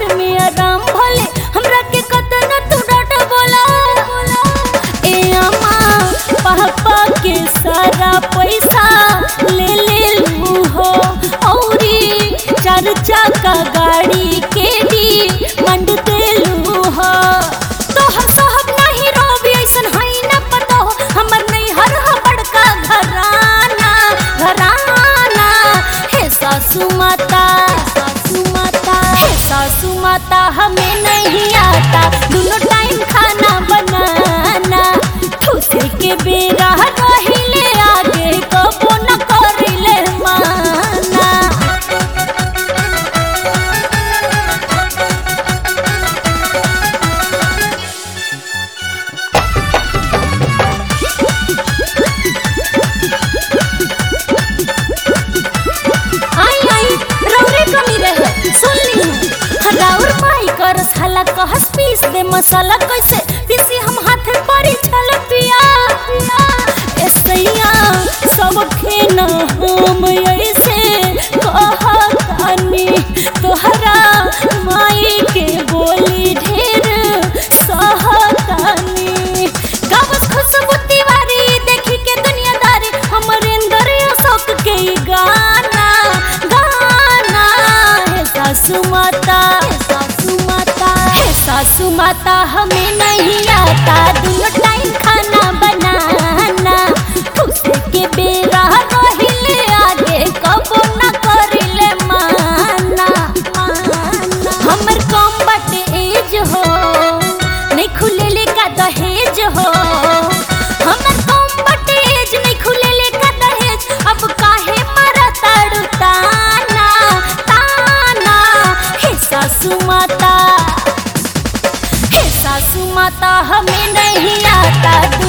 घर में आराम भले हमरा के कतना तू डांट बोला। ए अम्मा पापा के सारा पैसा ले लू हो औरी 4 चक्का गाड़ी के भी मंड देलू हो। तोहर साहब नहीं रोबी ऐसन हई न पता हो हमर नहीं हर बड़का घराना घराना। हे सासू माता हे सासू माता हमें नहीं आता दोनों टाइम खाना बनाना। खुशी के बेरा रहिले आगे कबो न करिले माना। कहस पीस दे मसाला कैसे पीसी हम हाथ परी चल पिया। ऐसैया सब खेना हम ऐसे कहतानी तोहरा माई के बोली ढेर सहतानी। गावस खुशबू तिवारी देखी के दुनियादारी हमरे अंदर अशोक के गाना गाना। हे सासू माता सासू माता हमें नहीं आता दोनों टाइम खाना बनाना। खुशी के बेरा रहिले आगे कबो न करिले माना। हमर कम बटे एज हो नहीं खुलेले का दहेज हो। हमर कम बटे एज नहीं खुलेले का दहेज अब काहे मारा ताड़ू ताना ताना। हे सासू माता हमें नहीं आता